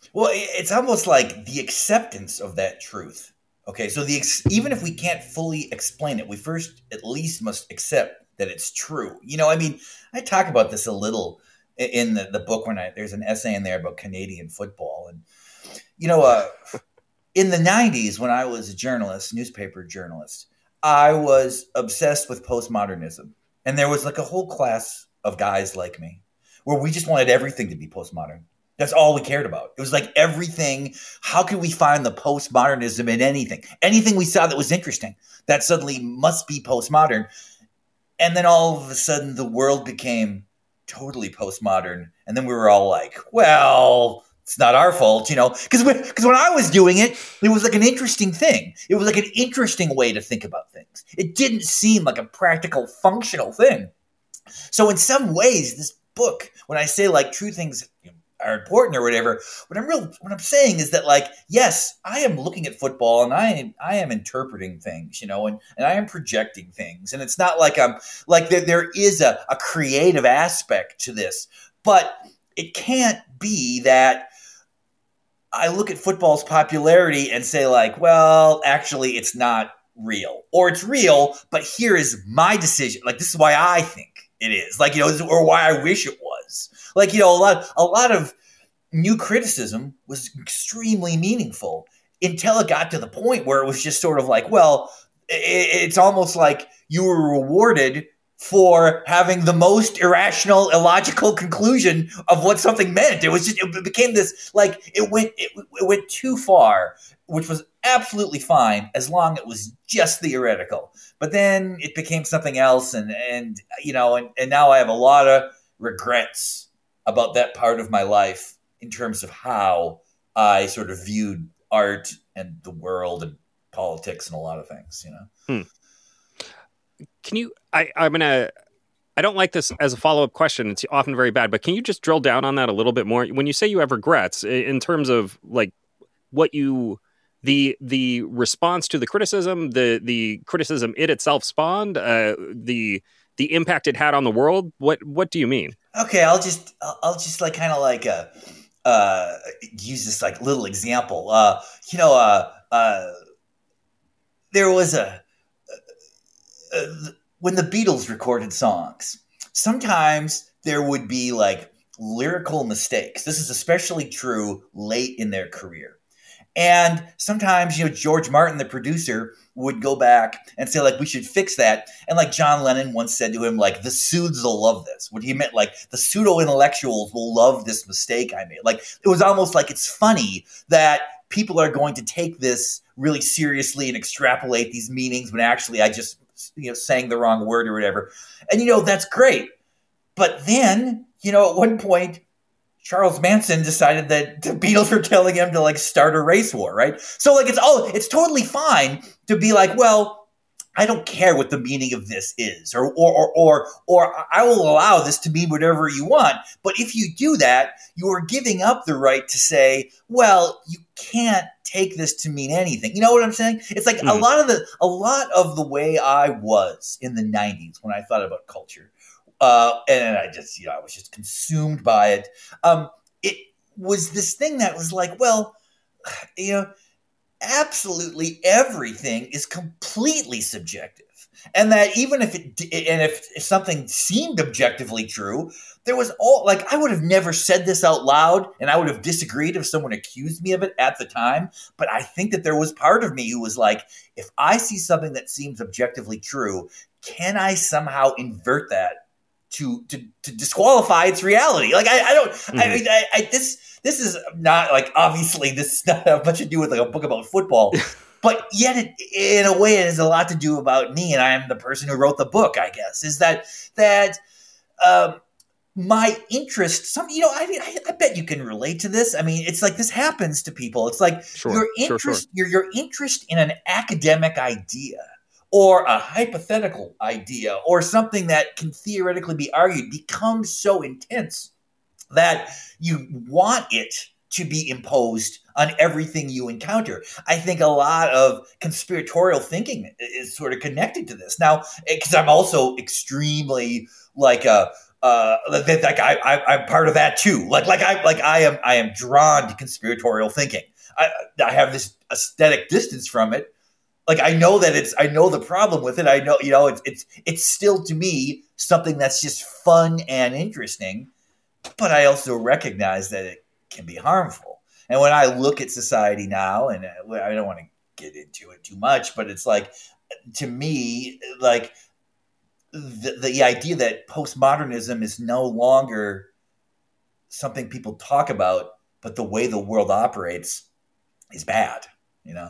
Well, it's almost like the acceptance of that truth. Okay, so the ex- even if we can't fully explain it, we first at least must accept that it's true. You know, I mean, I talk about this a little in the, the book when I there's an essay in there about Canadian football, and you know, uh, in the nineties when I was a journalist, newspaper journalist, I was obsessed with postmodernism, and there was like a whole class of guys like me where we just wanted everything to be postmodern. That's all we cared about. It was like everything. How could we find the postmodernism in anything? Anything we saw that was interesting, that suddenly must be postmodern. And then all of a sudden, the world became totally postmodern. And then we were all like, well, it's not our fault, you know? Because because when I was doing it, it was like an interesting thing. It was like an interesting way to think about things. It didn't seem like a practical, functional thing. So in some ways, this book, when I say like true things are important or whatever, what I'm real what I'm saying is that, like, yes, I am looking at football and I am I am interpreting things, you know, and, and I am projecting things. And it's not like I'm like there, there is a, a creative aspect to this, but it can't be that I look at football's popularity and say, like, well, actually it's not real, or it's real, but here is my decision. Like, this is why I think it is, like, you know, or why I wish it was. Like, you know, a lot, a lot of new criticism was extremely meaningful until it got to the point where it was just sort of like, well, it's almost like you were rewarded for having the most irrational, illogical conclusion of what something meant. It was just, it became this, like, it went, it, it went too far, which was absolutely fine as long as it was just theoretical. But then it became something else, and and you know, and, and now I have a lot of regrets about that part of my life in terms of how I sort of viewed art and the world and politics and a lot of things, you know. Hmm. Can you, I, I'm going to, I don't like this as a follow-up question. It's often very bad, but can you just drill down on that a little bit more? When you say you have regrets, in terms of like what you, the the response to the criticism, the the criticism it itself spawned, uh, the the impact it had on the world, what what do you mean? Okay, I'll just I'll just like kind of like uh, uh, use this like little example. Uh, you know, uh, uh, there was a uh, when the Beatles recorded songs, sometimes there would be like lyrical mistakes. This is especially true late in their career. And sometimes, you know, George Martin, the producer, would go back and say, like, we should fix that. And like John Lennon once said to him, like, the pseuds will love this. What he meant, like, the pseudo-intellectuals will love this mistake I made. Like, it was almost like it's funny that people are going to take this really seriously and extrapolate these meanings when actually I just, you know, sang the wrong word or whatever. And, you know, that's great. But then, you know, at one point, Charles Manson decided that the Beatles were telling him to like start a race war, right? So like it's oh, it's totally fine to be like, well, I don't care what the meaning of this is, or or or or, or I will allow this to mean whatever you want. But if you do that, you are giving up the right to say, well, you can't take this to mean anything. You know what I'm saying? It's like mm. a lot of the a lot of the way I was in the nineties when I thought about culture. Uh, and I just, you know, I was just consumed by it. Um, it was this thing that was like, well, you know, absolutely everything is completely subjective. And that even if it, and if, if something seemed objectively true, there was all, like, I would have never said this out loud, and I would have disagreed if someone accused me of it at the time. But I think that there was part of me who was like, if I see something that seems objectively true, can I somehow invert that to to to disqualify its reality? Like I, I don't mm-hmm. I mean I, I this this is not like, obviously this is not a much to do with like a book about football, but yet it, in a way it has a lot to do about me, and I am the person who wrote the book, I guess, is that that um my interest, some, you know, I mean, I, I bet you can relate to this. I mean, it's like this happens to people. It's like sure, your interest, sure, sure. your your interest in an academic idea, or a hypothetical idea, or something that can theoretically be argued, becomes so intense that you want it to be imposed on everything you encounter. I think a lot of conspiratorial thinking is sort of connected to this. Now, because I'm also extremely like a uh, that like I, I I'm part of that too. Like like I like I am I am drawn to conspiratorial thinking. I I have this aesthetic distance from it. Like I know that it's I know the problem with it. I know you know it's it's it's still to me something that's just fun and interesting. But I also recognize that it can be harmful. And when I look at society now, and I don't want to get into it too much, but it's like to me like. The, the idea that postmodernism is no longer something people talk about, but the way the world operates is bad, you know?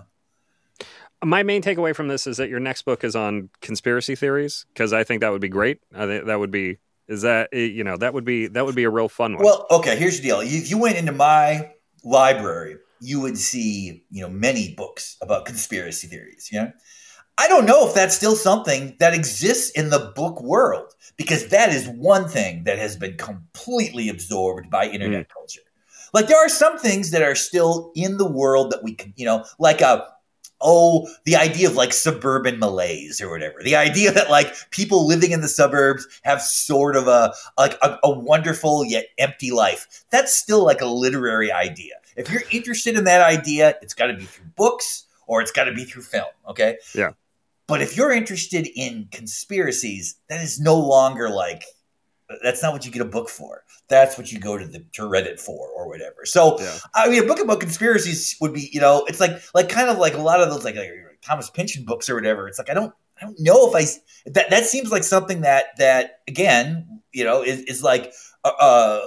My main takeaway from this is that your next book is on conspiracy theories, because I think that would be great. I think that would be, is that, you know, that would be, that would be a real fun one. Well, okay, here's the deal. If you went into my library, you would see, you know, many books about conspiracy theories, you know? I don't know if that's still something that exists in the book world, because that is one thing that has been completely absorbed by internet mm. culture. Like there are some things that are still in the world that we can, you know, like a, oh, the idea of like suburban malaise or whatever. The idea that like people living in the suburbs have sort of a, like a, a wonderful yet empty life. That's still like a literary idea. If you're interested in that idea, it's got to be through books or it's got to be through film. Okay. Yeah. But if you're interested in conspiracies, that is no longer like, that's not what you get a book for. That's what you go to the to Reddit for or whatever. So, yeah. I mean, a book about conspiracies would be, you know, it's like, like kind of like a lot of those, like, like Thomas Pynchon books or whatever. It's like, I don't, I don't know if I, that, that seems like something that, that again, you know, is, is like a, a,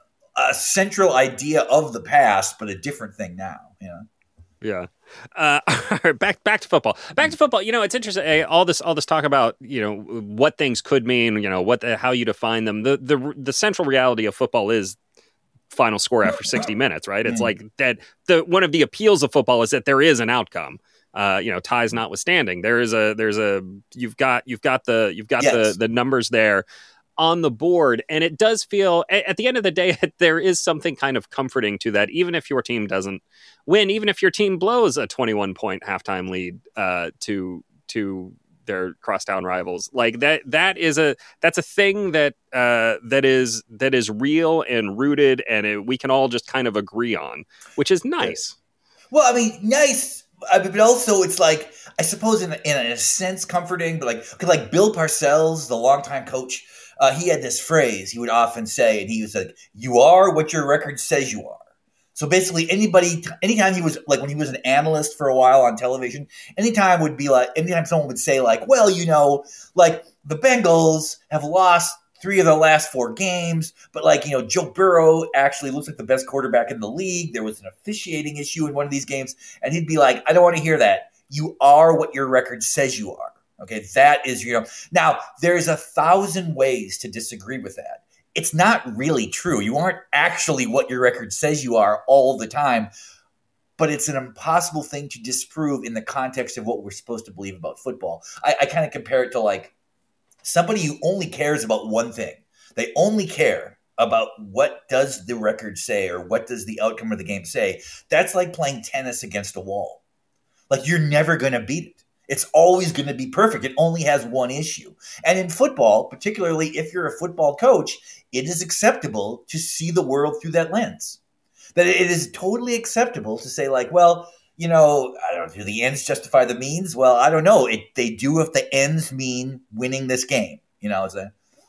a central idea of the past, but a different thing now, you know? Yeah. Uh, back back to football. Back to football. You know, it's interesting. eh, All this all this talk about you know what things could mean. You know what the, how you define them. The the the central reality of football is final score after sixty minutes. Right. It's like that. The one of the appeals of football is that there is an outcome. Uh, you know, ties notwithstanding, there is a there's a you've got you've got the you've got yes. the the numbers there on the board, and it does feel at the end of the day there is something kind of comforting to that, even if your team doesn't win, even if your team blows a twenty-one point halftime lead uh to to their crosstown rivals. Like that that is a that's a thing that uh that is that is real and rooted, and it, we can all just kind of agree on, which is nice. Well, I mean, nice. I mean, but also it's like, I suppose in a, in a sense comforting, but like like Bill Parcells, the longtime coach, Uh, he had this phrase he would often say, and he was like, "You are what your record says you are." So basically, anybody, anytime he was like, when he was an analyst for a while on television, anytime would be like, anytime someone would say like, "Well, you know, like the Bengals have lost three of the last four games, but like, you know, Joe Burrow actually looks like the best quarterback in the league. There was an officiating issue in one of these games," and he'd be like, "I don't want to hear that. You are what your record says you are." Okay, that is, you know, now there's a thousand ways to disagree with that. It's not really true. You aren't actually what your record says you are all the time, but it's an impossible thing to disprove in the context of what we're supposed to believe about football. I, I kind of compare it to like somebody who only cares about one thing. They only care about what does the record say or what does the outcome of the game say. That's like playing tennis against a wall. Like you're never going to beat it. It's always going to be perfect. It only has one issue. And in football, particularly if you're a football coach, it is acceptable to see the world through that lens. That it is totally acceptable to say like, well, you know, I don't know, do the ends justify the means? Well, I don't know. It, they do if the ends mean winning this game. You know, it's a...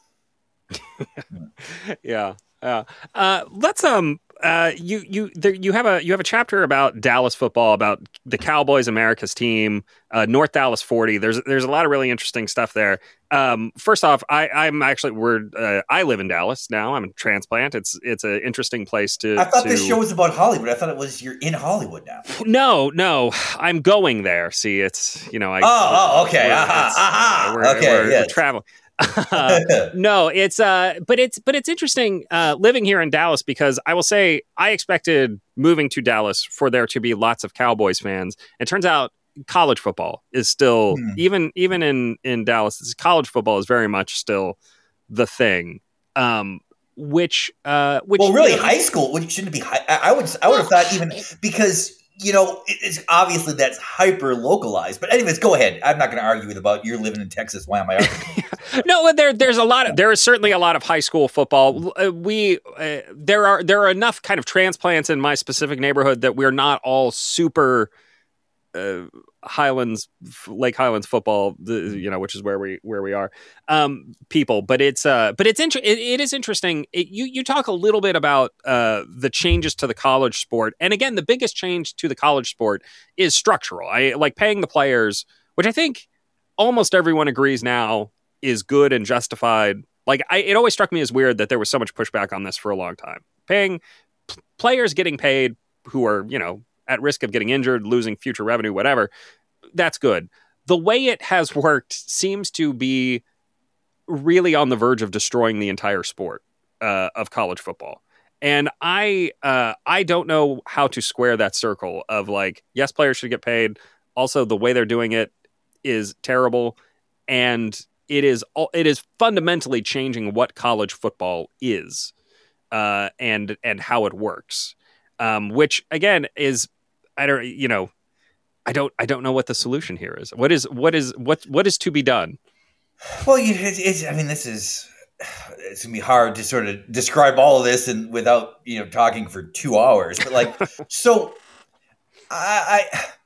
yeah. Yeah. Uh, let's, um, Uh, you you there, you have a you have a chapter about Dallas football, about the Cowboys, America's team, uh, North Dallas forty. There's there's a lot of really interesting stuff there. Um, first off, I, I'm actually we're uh, I live in Dallas now. I'm a transplant. It's it's an interesting place to. I thought to... this show was about Hollywood. I thought it was you're in Hollywood now. No, no, I'm going there. See, it's you know I. Oh, oh okay, aha, aha. We're, okay, we're, yes. we're traveling. uh, no, it's uh, but it's but it's interesting uh, living here in Dallas, because I will say I expected moving to Dallas for there to be lots of Cowboys fans. It turns out college football is still hmm. even even in in Dallas, college football is very much still the thing. Um, which uh, which well, really, you know, high school. Well, shouldn't it be high? I would I would have thought even because you know, it, it's obviously that's hyper localized. But anyways, go ahead. I'm not going to argue with about you're living in Texas. Why am I arguing? No, there there's a lot of there is certainly a lot of high school football. We uh, there are there are enough kind of transplants in my specific neighborhood that we're not all super uh, Highlands Lake Highlands football, the, you know, which is where we where we are um, people. But it's uh, but it's inter- it, it is interesting. It, you you talk a little bit about uh, the changes to the college sport, and again, the biggest change to the college sport is structural. I like paying the players, which I think almost everyone agrees now is good and justified. Like I, it always struck me as weird that there was so much pushback on this for a long time. Paying p- players getting paid who are, you know, at risk of getting injured, losing future revenue, whatever. That's good. The way it has worked seems to be really on the verge of destroying the entire sport uh, of college football. And I, uh, I don't know how to square that circle of like, yes, players should get paid. Also, the way they're doing it is terrible. And it is it is fundamentally changing what college football is uh, and and how it works, um, which again is I don't you know I don't I don't know what the solution here is. What is what is what what is to be done? Well, you, it's, it's, I mean, this is it's gonna be hard to sort of describe all of this and without you know talking for two hours. But like, so I,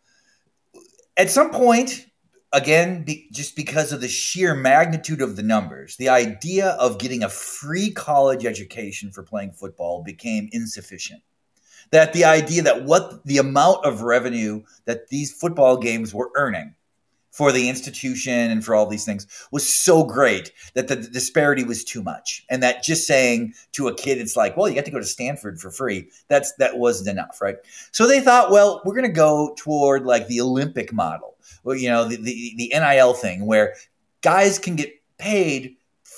I at some point. Again, be, just because of the sheer magnitude of the numbers, the idea of getting a free college education for playing football became insufficient. That the idea that what the amount of revenue that these football games were earning for the institution and for all these things was so great that the disparity was too much. And that just saying to a kid, it's like, well, you got to go to Stanford for free. That's that wasn't enough, right? So they thought, well, we're going to go toward like the Olympic model. Well, you know, the, the, the N I L thing where guys can get paid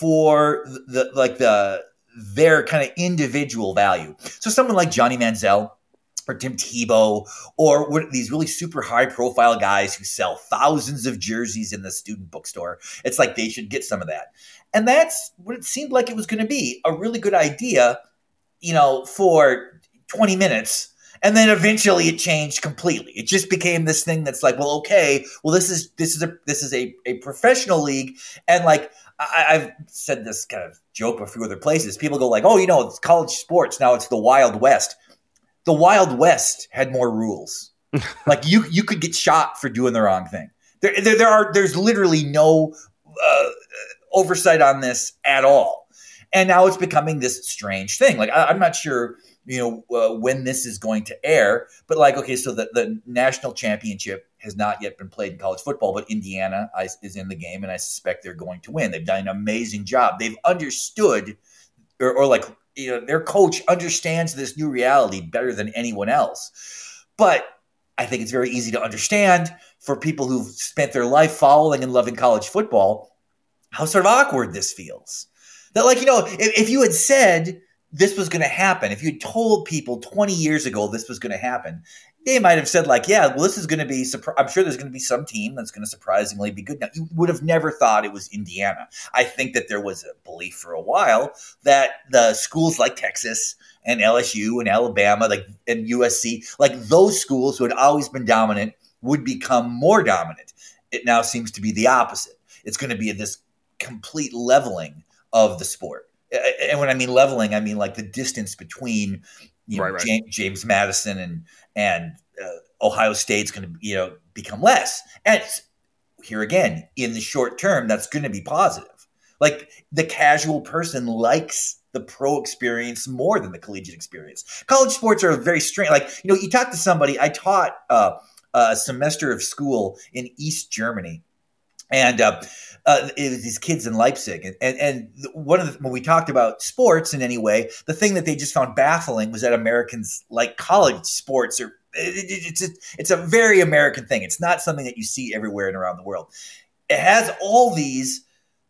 for the like the their kind of individual value. So someone like Johnny Manziel or Tim Tebow or what, these really super high profile guys who sell thousands of jerseys in the student bookstore. It's like they should get some of that. And that's what it seemed like it was going to be, a really good idea, you know, for twenty minutes. And then eventually it changed completely. It just became this thing that's like, well, okay, well, this is this is a this is a, a professional league. And like I, I've said this kind of joke a few other places. People go like, oh, you know, it's college sports. Now it's the Wild West. The Wild West had more rules. Like you you could get shot for doing the wrong thing. There there, there are there's literally no uh, oversight on this at all. And now it's becoming this strange thing. Like I, I'm not sure you know, uh, when this is going to air. But like, okay, so the, the national championship has not yet been played in college football, but Indiana is in the game, and I suspect they're going to win. They've done an amazing job. They've understood, or, or like, you know, their coach understands this new reality better than anyone else. But I think it's very easy to understand for people who've spent their life following and loving college football, how sort of awkward this feels. That, like, you know, if, if you had said this was going to happen, if you had told people twenty years ago this was going to happen, they might have said, like, yeah, well, this is going to be, I'm sure there's going to be some team that's going to surprisingly be good. Now, you would have never thought it was Indiana. I think that there was a belief for a while that the schools like Texas and L S U and Alabama, like, and U S C, like those schools who had always been dominant would become more dominant. It now seems to be the opposite. It's going to be this complete leveling of the sport. And when I mean leveling, I mean like the distance between you know, right, right. James, James Madison and and uh, Ohio State's going to you know become less. And here again, in the short term, that's going to be positive. Like the casual person likes the pro experience more than the collegiate experience. College sports are very strange. Like you know, you talk to somebody. I taught uh, a semester of school in East Germany. And uh, uh, it was these kids in Leipzig. And, and, and one of the, when we talked about sports in any way, the thing that they just found baffling was that Americans like college sports. Are, it, it, it's, a, it's a very American thing. It's not something that you see everywhere and around the world. It has all these,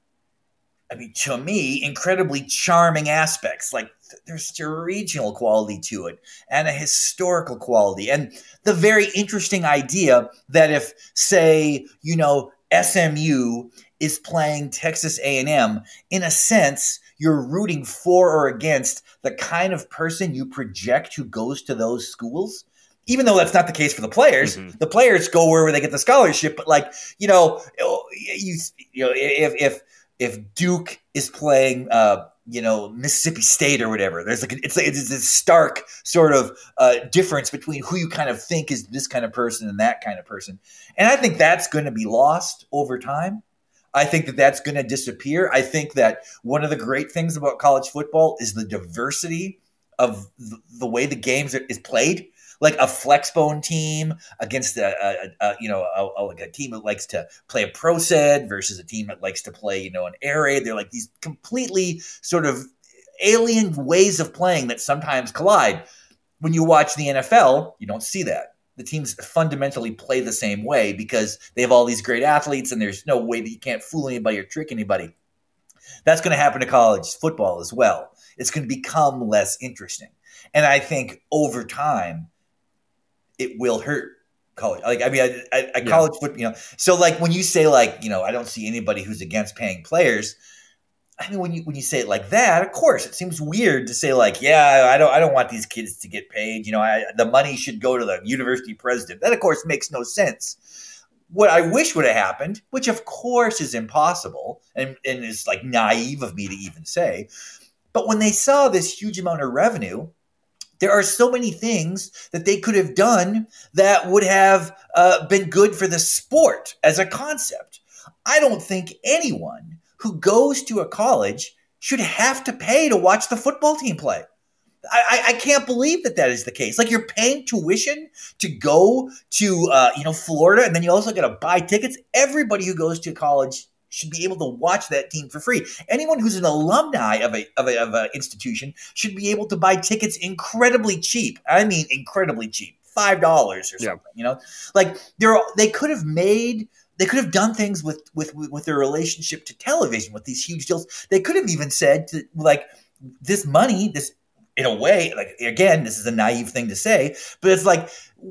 I mean, to me, incredibly charming aspects. Like there's such a regional quality to it and a historical quality. And the very interesting idea that if, say, you know, S M U is playing Texas A and M, in a sense, you're rooting for or against the kind of person you project who goes to those schools. even though that's not the case for the players. Mm-hmm. The players go wherever they get the scholarship. But like, you know, you, you know, if, if, if Duke is playing, uh, you know, Mississippi State or whatever, there's like, it's like, it's this stark sort of uh, difference between who you kind of think is this kind of person and that kind of person. And I think that's going to be lost over time. I think that that's going to disappear. I think that one of the great things about college football is the diversity of the, the way the games are, is played. Like a flexbone team against a, a, a you know a, a, like a team that likes to play a pro set versus a team that likes to play you know an air raid. They're like these completely sort of alien ways of playing that sometimes collide. When you watch the N F L, you don't see that. The teams fundamentally play the same way because they have all these great athletes, and there's no way that you can't fool anybody or trick anybody. That's going to happen to college football as well. It's going to become less interesting, and I think over time, it will hurt college. Like, I mean, I, I, I college football, you know, so like when you say like, you know, I don't see anybody who's against paying players. I mean, when you, when you say it like that, of course it seems weird to say like, yeah, I don't, I don't want these kids to get paid. You know, I, the money should go to the university president. That of course makes no sense. What I wish would have happened, which of course is impossible and, and is like naive of me to even say, but when they saw this huge amount of revenue, there are so many things that they could have done that would have uh, been good for the sport as a concept. I don't think anyone who goes to a college should have to pay to watch the football team play. I, I, I can't believe that that is the case. Like you're paying tuition to go to uh, you know Florida, and then you also got to buy tickets. Everybody who goes to college should be able to watch that team for free. Anyone who's an alumni of a of a of an institution should be able to buy tickets incredibly cheap. I mean, incredibly cheap, five dollars or something. Yeah. You know, like they're they could have made they could have done things with with with their relationship to television with these huge deals. They could have even said to, like this money, this in a way, like again, this is a naive thing to say, but it's like,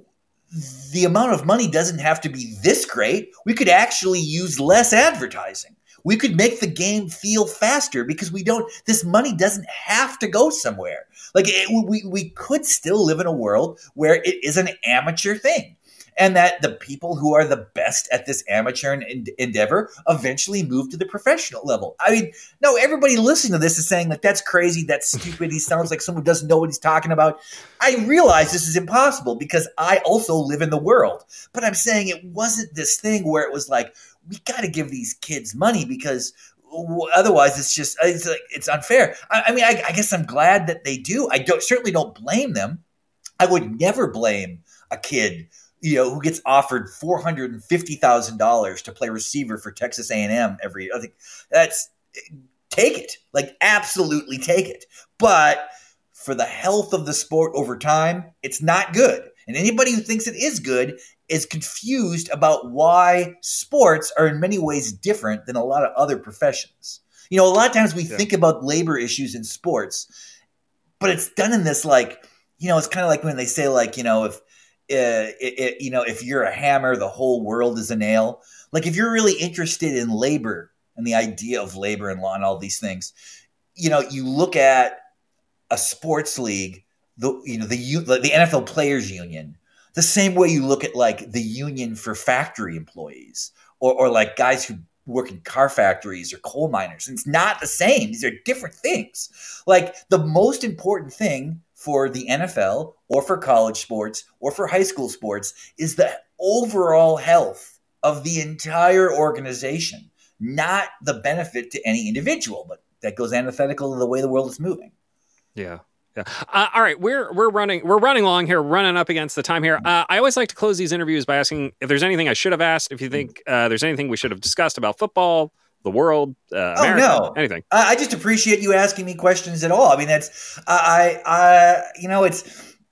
the amount of money doesn't have to be this great. We could actually use less advertising. We could make the game feel faster because we don't, this money doesn't have to go somewhere. Like it, we, we could still live in a world where it is an amateur thing. And that the people who are the best at this amateur endeavor eventually move to the professional level. I mean, no, everybody listening to this is saying like, that's crazy, that's stupid. He sounds like someone who doesn't know what he's talking about. I realize this is impossible because I also live in the world. But I'm saying it wasn't this thing where it was like, we got to give these kids money because otherwise it's just, it's, like, it's unfair. I, I mean, I, I guess I'm glad that they do. I don't certainly don't blame them. I would never blame a kid you know, who gets offered four hundred fifty thousand dollars to play receiver for Texas A and M every, I think that's, take it, like absolutely take it. But for the health of the sport over time, it's not good. And anybody who thinks it is good is confused about why sports are in many ways different than a lot of other professions. You know, a lot of times we yeah. think about labor issues in sports, but it's done in this like, you know, it's kind of like when they say like, you know, if, Uh, it, it, you know, if you're a hammer, the whole world is a nail. Like if you're really interested in labor and the idea of labor and law and all these things, you know, you look at a sports league, the you know the the N F L Players Union, the same way you look at like the union for factory employees or or like guys who work in car factories or coal miners. And it's not the same. These are different things. Like the most important thing for the N F L or for college sports or for high school sports is the overall health of the entire organization, not the benefit to any individual, but that goes antithetical to the way the world is moving. Yeah. Yeah. Uh, all right, we're we're running we're running along here, running up against the time here. Uh, I always like to close these interviews by asking if there's anything I should have asked. If you think uh, there's anything we should have discussed about football, the world, uh, America, oh, no. anything. I, I just appreciate you asking me questions at all. I mean, that's I I you know it's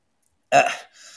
uh,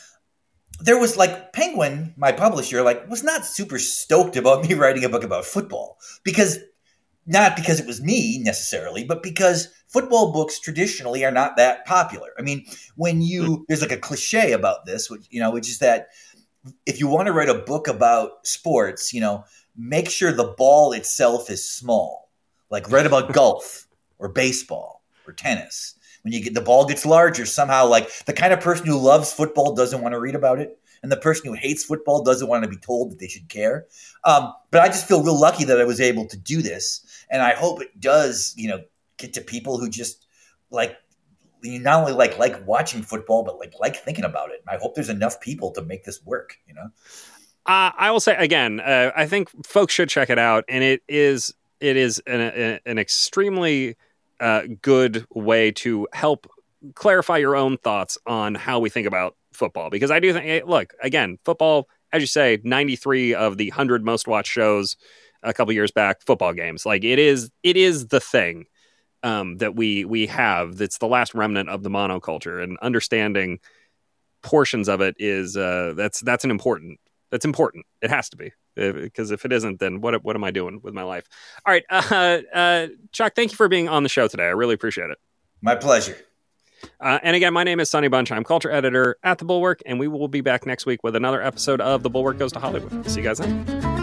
there was like Penguin, my publisher, like was not super stoked about me writing a book about football because. Not because it was me necessarily, but because football books traditionally are not that popular. I mean, when you, there's like a cliche about this, which, you know, which is that if you want to write a book about sports, you know, make sure the ball itself is small, like write about golf or baseball or tennis. when you get the ball gets larger, somehow like the kind of person who loves football doesn't want to read about it, and the person who hates football doesn't want to be told that they should care. Um, but I just feel real lucky that I was able to do this, and I hope it does, you know, get to people who just like you not only like like watching football, but like like thinking about it. I hope there's enough people to make this work. You know, uh, I will say again, uh, I think folks should check it out, and it is it is an, an extremely uh, good way to help clarify your own thoughts on how we think about football, because I do think, look, again, football, as you say, ninety-three of the one hundred most watched shows a couple years back, football games. Like it is, it is the thing um, that we we have. That's the last remnant of the monoculture, and understanding portions of it is uh, that's that's an important. That's important. It has to be, because if it isn't, then what what am I doing with my life? All right, uh, uh, Chuck, thank you for being on the show today. I really appreciate it. My pleasure. Uh, and again, my name is Sonny Bunch. I'm culture editor at The Bulwark, and we will be back next week with another episode of The Bulwark Goes to Hollywood. See you guys then.